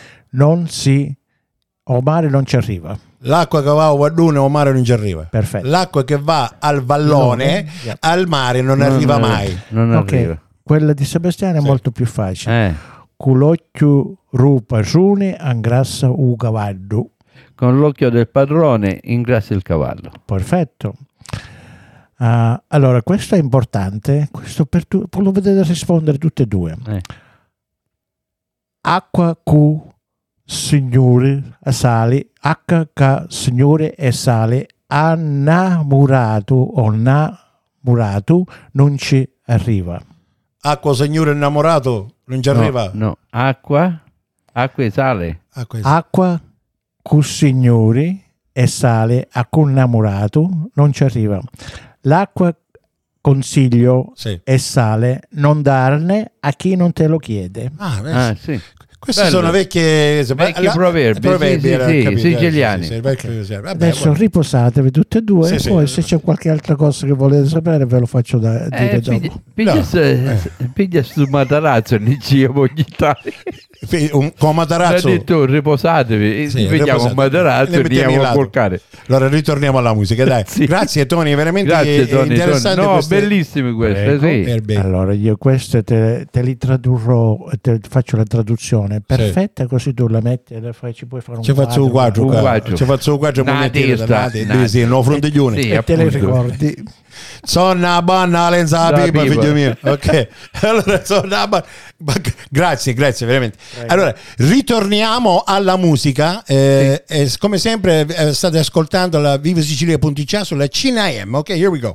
S4: o mare non ci arriva.
S3: L'acqua che va a Guardune o mare non ci arriva.
S4: Perfetto.
S3: L'acqua che va al vallone al mare non arriva mai.
S5: Non arriva.
S4: Quella di Sebastiano è molto più facile. Con l'occhio rupacione ingrassa un cavallo.
S5: Con l'occhio del padrone ingrassa il cavallo.
S4: Perfetto. Allora, questo è importante. Questo lo potete rispondere tutte e due. Acqua cu signore e sale, H che signore e sale, innamorato o innamurato non ci arriva.
S3: Acqua signore innamorato non ci arriva?
S5: No, acqua e sale.
S4: Acqua con signore e sale a con innamorato non ci arriva. L'acqua consiglio e sale non darne a chi non te lo chiede.
S5: Sì.
S3: Questi sono vecchi
S5: proverbi siciliani.
S4: Adesso riposatevi tutte e due e poi se c'è qualche altra cosa che volete sapere ve lo faccio dire dopo.
S5: Piglia su Matarazzo e diciamo ogni tanto.
S3: Con Matarazzo
S5: ha detto riposatevi, vediamo un Matarazzo e andiamo a colcare.
S3: Allora ritorniamo alla musica, dai. Grazie Tony, veramente interessante.
S5: No, bellissime queste.
S4: Allora io queste te li tradurrò, te faccio la traduzione perfetta, così tu la metti e ci puoi fare
S3: un quadro. Ci faccio un quadro
S5: una testa,
S3: no frontiglione
S4: e te le ricordi.
S3: Sonna banna lenza
S5: La
S3: pipa,
S5: pipa.
S3: figlio mio. Ok, allora grazie veramente. Allora ritorniamo alla musica. E come sempre state ascoltando la Viva Sicilia.ca sulla CNM. Ok, here we go.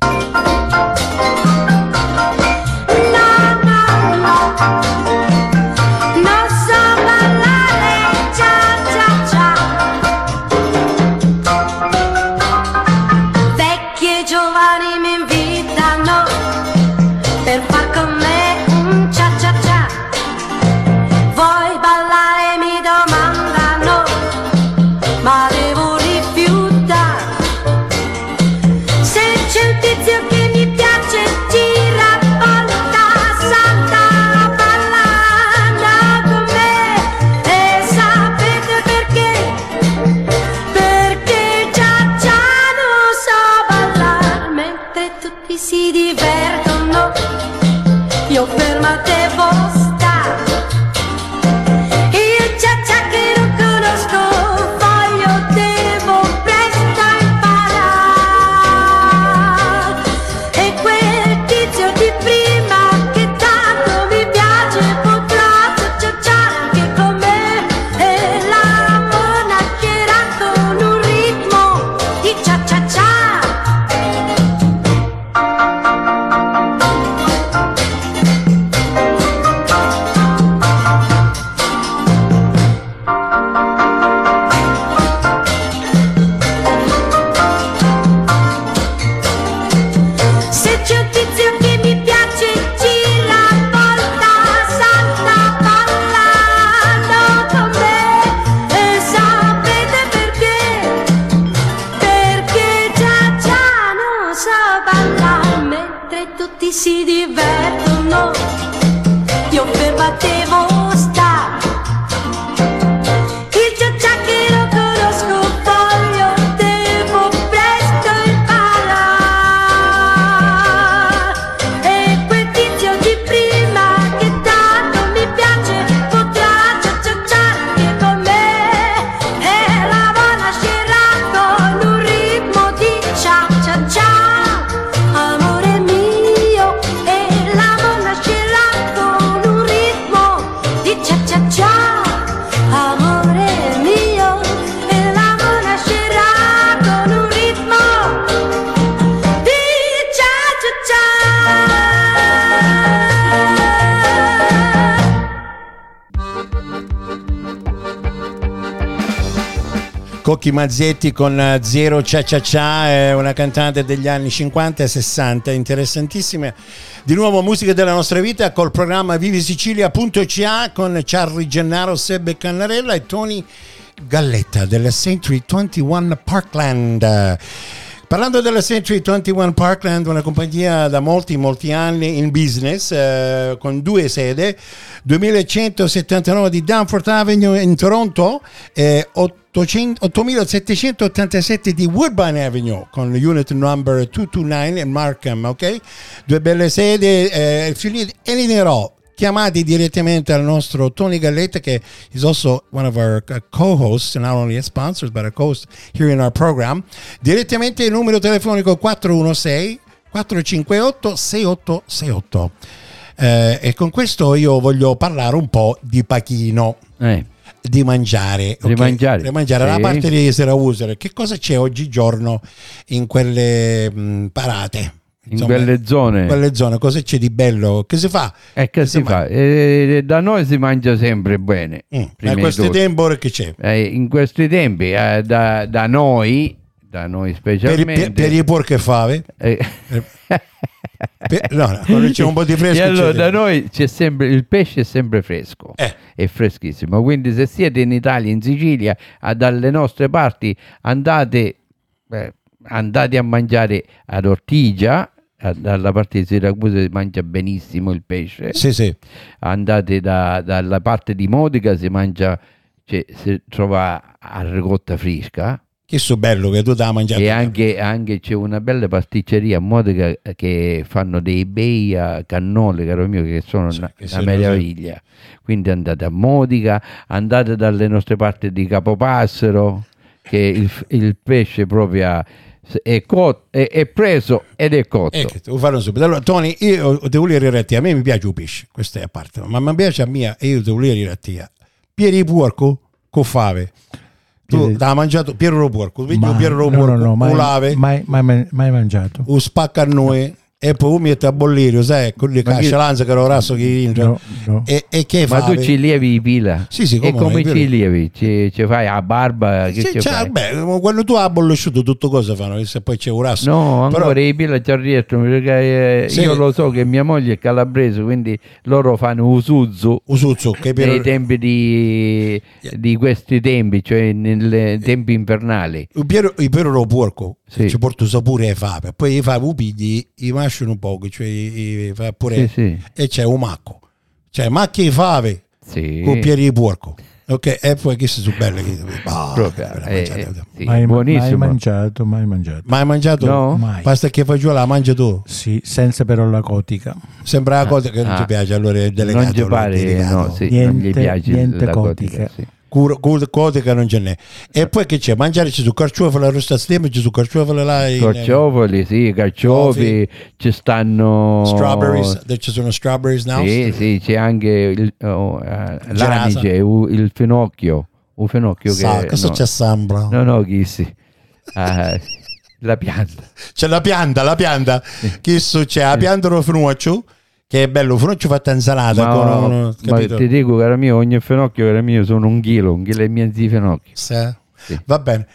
S3: Cocchi Mazzetti con Zero Cia Cia Cia, è una cantante degli anni 50 e 60, interessantissime. Di nuovo musica della nostra vita col programma vivisicilia.ca con Charlie Gennaro, Sebbe Cannarella e Tony Galletta della Century 21 Parkland. Parlando della Century 21 Parkland, una compagnia da molti anni in business, con 2 sedi, 2179 di Danforth Avenue in Toronto e 8787 di Woodbine Avenue con unit number 229 in Markham, ok? 2 belle sedi, chiamati direttamente al nostro Tony Galletta, che is also one of our co-hosts, not only as sponsors but a co-host here in our program. Direttamente il numero telefonico 416-458-6868. E con questo io voglio parlare un po' di pachino. Di mangiare, okay? Di mangiare.
S5: Sì.
S3: La parte di Serausere, che cosa c'è oggigiorno in quelle parate? Insomma,
S5: in quelle zone
S3: cosa c'è di bello? Che si fa?
S5: Che si fa? Da noi si mangia sempre bene.
S3: In questi tempi che c'è?
S5: In questi tempi da noi specialmente
S3: per i porche fave. Quando c'è un po' di fresco.
S5: E allora da noi c'è sempre il pesce, è sempre fresco, è freschissimo. Quindi se siete in Italia, in Sicilia, dalle nostre parti, andate a mangiare ad Ortigia. Dalla parte di Siracusa si mangia benissimo il pesce.
S3: Sì.
S5: Andate dalla parte di Modica, si trova a ricotta fresca.
S3: Che so bello che tu da mangiare.
S5: E anche c'è una bella pasticceria a Modica che fanno dei bei cannoli, caro mio, che sono una meraviglia. Quindi andate a Modica, andate dalle nostre parti di Capopassero, che il pesce proprio è preso ed è cotto.
S3: Lo fanno subito. Allora, Tony, io devo dire a te, a me mi piace il pesce, questa è a parte, ma mi piace a mia e io devo dire a te. Piedi di porco con fave. Tu l'hai mangiato Piero Porco, Piero Porco,
S4: no,
S3: lave,
S4: mai mangiato.
S3: o spacca a noi e poi mette a bollire, sai, con le cascelanze che ero raso che
S4: No.
S3: e che
S5: Ma
S3: fa?
S5: tu ci lievi i pila?
S3: Sì,
S5: e come ci lievi? Ci fai a barba? Che ci fai?
S3: Beh, quando tu hai bollisciuto tutto cosa fanno? Se poi c'è un raso.
S5: No, ancora
S3: però,
S5: i pila ci riescono perché
S3: sì.
S5: io lo so che mia moglie è calabrese, quindi loro fanno usuzzu
S3: che
S5: nei tempi di questi tempi, cioè nei tempi invernali.
S3: il Piero Porco
S5: Sì.
S3: ci porta sapore ai fave, poi i fave pigli, i masciano un po', cioè i fa pure
S5: Sì.
S3: e c'è un macco. Cioè macchie e fave
S5: Sì.
S3: con piedi di porco. Ok, e poi che sono belle
S5: Proprio, sì,
S4: Mai
S5: buonissimo.
S4: mangiato.
S3: mai mangiato?
S5: No?
S4: Mai.
S3: Basta che fai giù la mangi tu.
S4: Sì, senza però la cotica.
S3: Sembra una cosa che non ti piace, allora è delegato.
S5: Non ci pare,
S3: delegato.
S5: no, sì, non gli piace
S4: niente
S5: la
S4: cotica.
S5: cotica, sì.
S3: Cotica non ce n'è. E poi che c'è? Mangiare ci su carciofoli, arrosto a stemma, ci su carciofoli là.
S5: Carciofoli, sì, carciofi, ci stanno
S3: Strawberries, ci sono strawberries now?
S5: Sì, c'è anche l'anice, il finocchio. Un finocchio che
S3: cosa c'è sembra?
S5: No, chi sì. La pianta.
S3: C'è la pianta. Che c'è? La pianta dello finocchio, che è bello, finocchio fatto insalata.
S5: Ma ti dico, caro mio, ogni finocchio, caro mio, sono un chilo e mezzo di finocchio.
S3: Sì. Va bene.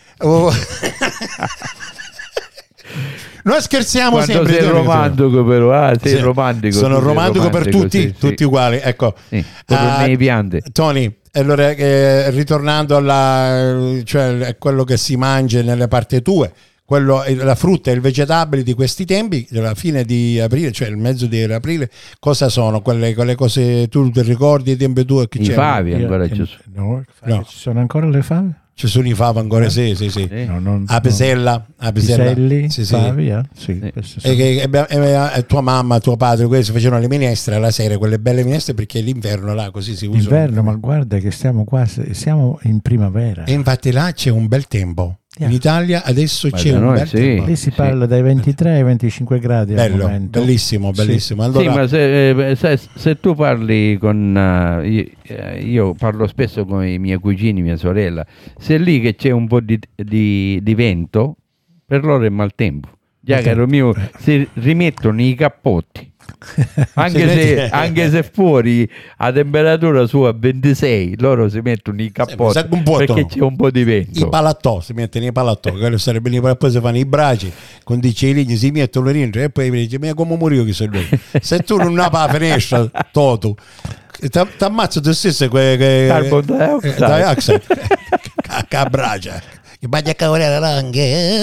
S3: Noi scherziamo
S5: quando
S3: sempre.
S5: Sei romantico, però. Sei romantico.
S3: Sono romantico per tutti, tutti uguali. Ecco.
S5: Sì, nei piante.
S3: Tony, allora ritornando cioè quello che si mangia nelle parti tue, la frutta e il vegetabile di questi tempi, alla fine di aprile, cioè il mezzo di aprile, cosa sono quelle cose tu ti ricordi i tempi tuoi?
S5: I favi ancora ci sono.
S4: No, ci sono ancora le fave?
S3: Ci sono i favi ancora, sì.
S4: No,
S3: A Pesella.
S4: Piselli,
S3: sì.
S4: favi, sì.
S3: E tua mamma, tuo padre, questi facevano le minestre alla sera, quelle belle minestre, perché l'inverno là così si usa.
S4: Inverno, ma guarda che siamo siamo in primavera.
S3: E infatti là c'è un bel tempo. In Italia adesso c'è un bel tempo.
S4: Lì si parla dai 23 ai 25 gradi al momento.
S3: Bellissimo.
S5: Sì,
S3: Allora,
S5: ma se tu parli con io parlo spesso con i miei cugini, mia sorella, se lì che c'è un po' di vento, per loro è maltempo. Già, caro mio, si rimettono i cappotti. Anche se fuori a temperatura sua 26, loro si mettono i cappotti perché c'è un po' di vento.
S3: I palattò, si mettono i palattò, quello sarebbe lì, poi si fanno i bracci con i cieli, si mettono dentro e poi mi dice: ma come morivo che sei lui? Se tu non hai la finestra, toto ti ammazzo te stesso
S5: carbon dioxide
S3: cabracia che bagna cavolare anche.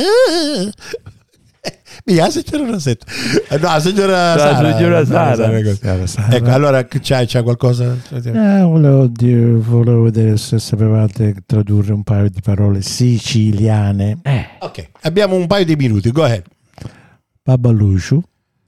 S3: La signora Setta. No, la signora Sara. Ecco, allora c'è qualcosa?
S4: Volevo vedere se sapevate tradurre un paio di parole siciliane.
S3: Ok, abbiamo un paio di minuti, go ahead.
S4: Babaluciu.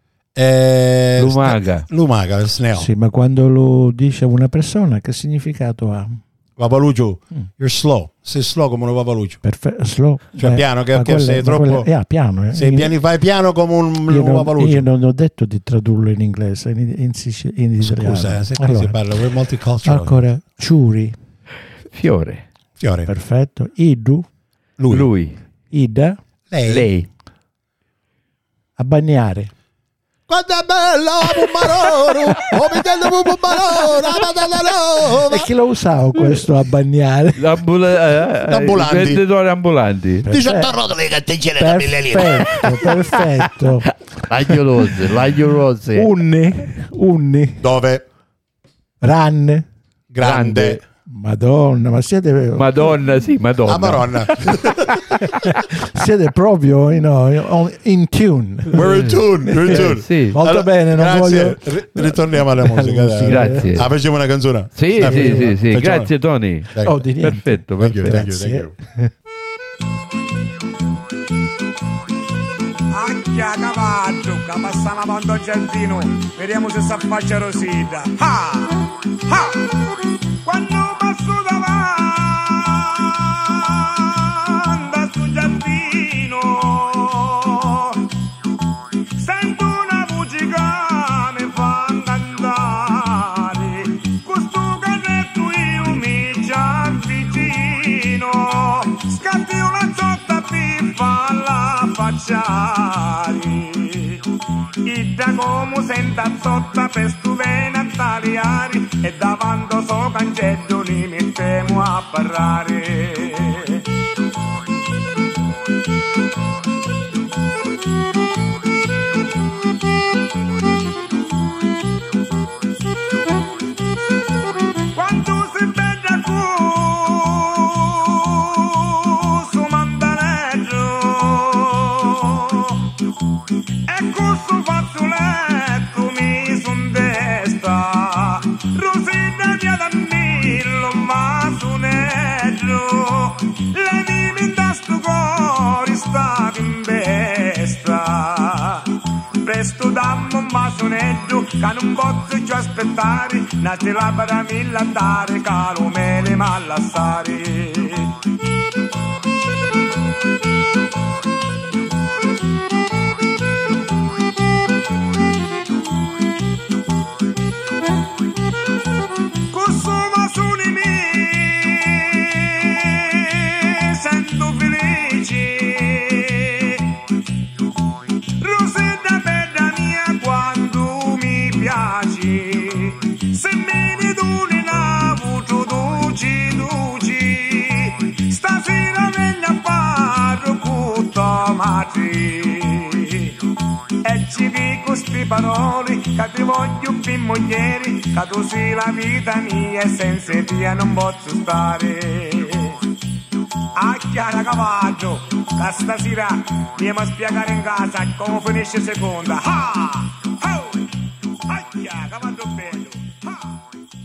S3: Lumaga, sneo.
S4: Sì, ma quando lo dice una persona, che significato ha?
S3: Babaluccio, you're slow. Sei slow come un babaluccio.
S4: Perfetto, slow.
S3: Cioè piano, che sei troppo.
S4: Piano.
S3: Se fai piano come un babaluccio.
S4: Io non ho detto di tradurlo in inglese, in italiano.
S3: Scusa, se qui si parla, we're multicultural.
S4: Ancora, ciuri.
S5: Fiore.
S4: Perfetto. Idu.
S5: Lui.
S4: Ida.
S5: Lei.
S4: Abbagnare.
S3: Quanto è bello,
S4: e chi lo usava questo a bagnare?
S3: Ambulanti.
S5: Venditori ambulanti.
S3: 18 rotole di cantigiere da 1000 lire.
S4: Perfetto.
S5: L'aglio rose.
S4: Unni.
S3: Dove?
S4: Ranne.
S3: Grande.
S4: Madonna, ma siete...
S5: Madonna.
S3: La Maronna.
S4: Siete proprio in tune.
S3: We're in tune.
S5: Sì.
S4: Molto allora, bene, non voglio...
S3: Ritorniamo alla musica.
S5: Grazie.
S3: Facciamo una canzone?
S5: Sì. Grazie Tony. Perfetto.
S3: Thank you.
S9: Acchia cavallo, che passa una mondo giardino, vediamo se si affaccia Rosita. Quando passo davanti a sto giardino, lasciare. Ida come senta zotta per stu vena tagliare e davanti so cancello li mettiamo a parlare. Quando si vede su mandaneggio e questo fazzoletto mi son destra Rosina via da Millo ma suoneggio l'anima da sto cuore sta in bestra presto dammo un masonetto che non posso già aspettare nati la paramilla andare caro me le mallassare. Consuma su di me sento felice Rosetta bella mia quando mi piaci se me ne doni la voce duci stasera venga a fare con tua madre e ci dico sti parole che ti voglio più mogliere che tu sei la vita mia e senza te non posso stare. A Chiara Cavallo che stasera andiamo a spiegare in casa come finisce seconda. Ah! Oh! A Chiara Cavallo bello. Ah!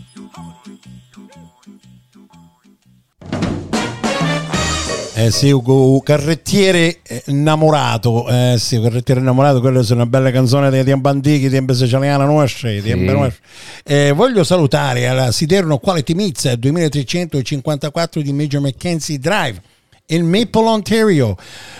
S3: Sì, Carrettiere innamorato, sì, Carrettiere innamorato, quella è una bella canzone dei tempi antichi, tempi siciliani nostri, tempi nostri. Voglio salutare alla Siderno Quality Meats 2354 di Major Mackenzie Drive in Maple, Ontario,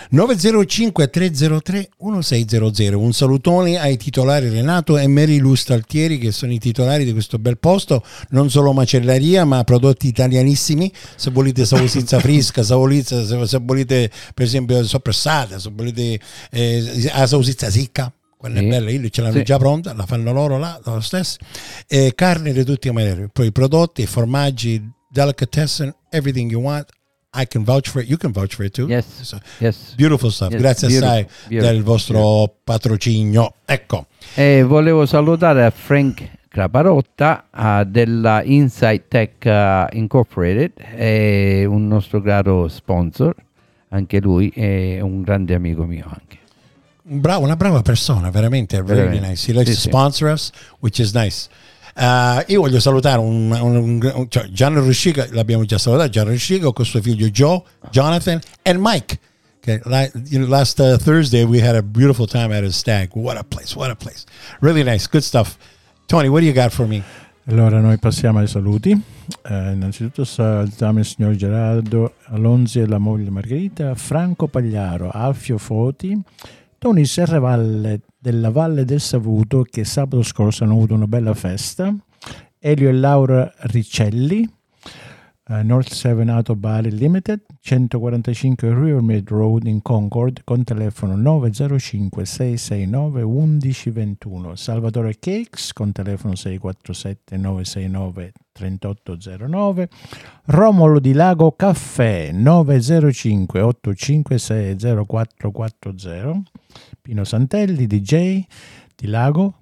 S3: 905-303-1600. Un salutone ai titolari Renato e Mary Lu Staltieri, che sono i titolari di questo bel posto, non solo macellaria ma prodotti italianissimi. Se volete salsiccia fresca, se volete per esempio soppressata, se volete la salsiccia secca, quella è bella, io ce l'hanno già pronta, la fanno loro là, lo stesso. Carne di tutti i maniere, poi prodotti, formaggi, delicatessen, everything you want. I can vouch for it. You can vouch for it too.
S5: Yes.
S3: So,
S5: Yes.
S3: Beautiful stuff.
S5: Yes.
S3: Grazie assai del vostro patrocinio. Ecco.
S5: E volevo salutare Frank Craparotta della Insight Tech Incorporated, è un nostro caro sponsor, anche lui è un grande amico mio anche.
S3: Bravo, una brava persona, veramente. Very nice. He likes to sponsor us, which is nice. Io voglio salutare cioè Gianni Ruscica, l'abbiamo già salutato, Gianni Ruscica con suo figlio Joe, Jonathan and Mike. Okay, last Thursday we had a beautiful time at his stag. What a place, really nice, good stuff. Tony, what do you got for me?
S4: Allora noi passiamo ai saluti. Innanzitutto salutiamo il signor Gerardo Alonzi e la moglie Margherita, Franco Pagliaro, Alfio Foti, Tony Serravalle della Valle del Savuto, che sabato scorso hanno avuto una bella festa, Elio e Laura Riccelli, North Seven Auto Bari Limited, 145 Rivermead Road in Concord, con telefono 905-669-1121, Salvatore Cakes con telefono 647-969-3809, Romolo di Lago Caffè 905-856-0440, Pino Santelli DJ di Lago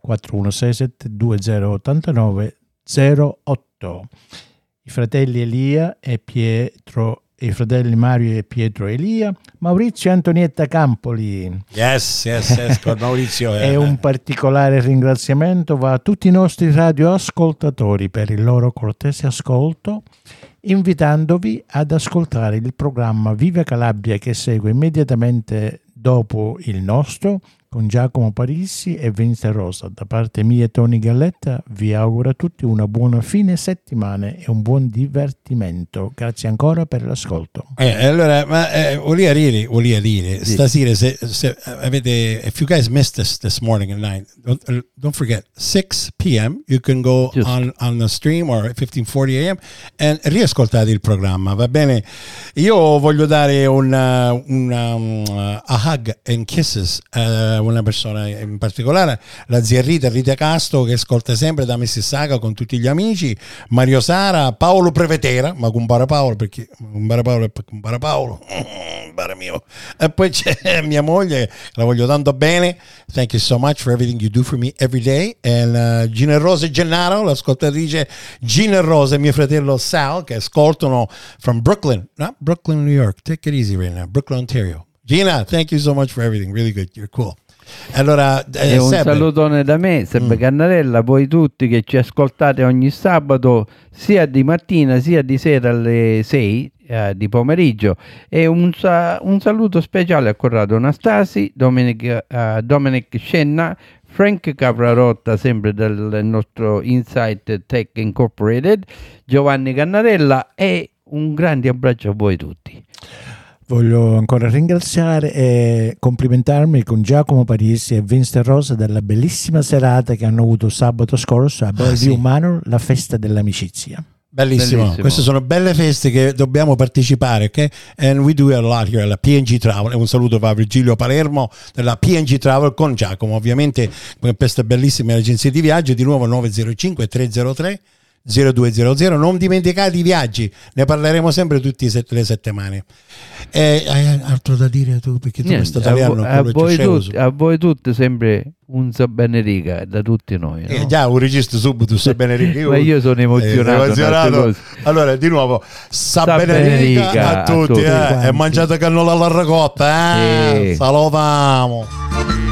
S4: 4167-2089-08, i fratelli Elia e Pietro, i fratelli Mario e Pietro Elia, Maurizio e Antonietta Campoli.
S3: Yes, con Maurizio.
S4: E un particolare ringraziamento va a tutti i nostri radioascoltatori per il loro cortese ascolto, invitandovi ad ascoltare il programma Viva Calabria che segue immediatamente dopo il nostro, con Giacomo Parisi e Vince Rosa. Da parte mia e Tony Galletta vi auguro a tutti una buona fine settimana e un buon divertimento. Grazie ancora per l'ascolto.
S3: Allora, volevo dire
S5: Sì.
S3: stasera se avete, if you guys missed this morning at 9, don't forget 6 p.m. you can go
S5: Giusto.
S3: on the stream or 15:40 a.m. and riascoltate il programma, va bene? Io voglio dare a hug and kisses a una persona in particolare, la zia Rita Casto, che ascolta sempre da Mississauga con tutti gli amici, Mario Sara, Paolo Prevetera, ma compare Paolo perché compare Paolo è compare Paolo, compare mio, e poi c'è mia moglie, la voglio tanto bene, thank you so much for everything you do for me every day, and Gina Rosa Gennaro, l'ascoltatrice Gina Rosa e mio fratello Sal, che ascoltano from Brooklyn, not Brooklyn, New York, take it easy right now, Brooklyn, Ontario. Gina, thank you so much for everything, really good, you're cool. Allora,
S5: E un
S3: Sebbe,
S5: salutone da me, Sebbe Cannarella, voi tutti che ci ascoltate ogni sabato, sia di mattina sia di sera alle 6 di pomeriggio, e un saluto speciale a Corrado Anastasi, Dominic Scenna, Frank Caprarotta, sempre del nostro Insight Tech Incorporated, Giovanni Cannarella, e un grande abbraccio a voi tutti.
S4: Voglio ancora ringraziare e complimentarmi con Giacomo Parisi e Vince Rosa della bellissima serata che hanno avuto sabato scorso a Bellevue Manor, la festa dell'amicizia.
S3: Bellissimo. Queste sono belle feste che dobbiamo partecipare, ok? And we do a lot here alla PNG Travel. E un saluto a Virgilio Palermo della PNG Travel con Giacomo, ovviamente, con queste bellissime agenzie di viaggio. Di nuovo 905 303 0200. Non dimenticate i viaggi, ne parleremo sempre tutte le settimane. Hai altro da dire tu? Perché tu questo italiano
S5: a voi tutti sempre un sa bene riga da tutti noi, no?
S3: Già un registro subito sa bene riga.
S5: Ma io sono emozionato.
S3: Allora di nuovo sa bene riga a tutti, e mangiate cannola alla ricotta,
S5: Sì.
S3: salutiamo.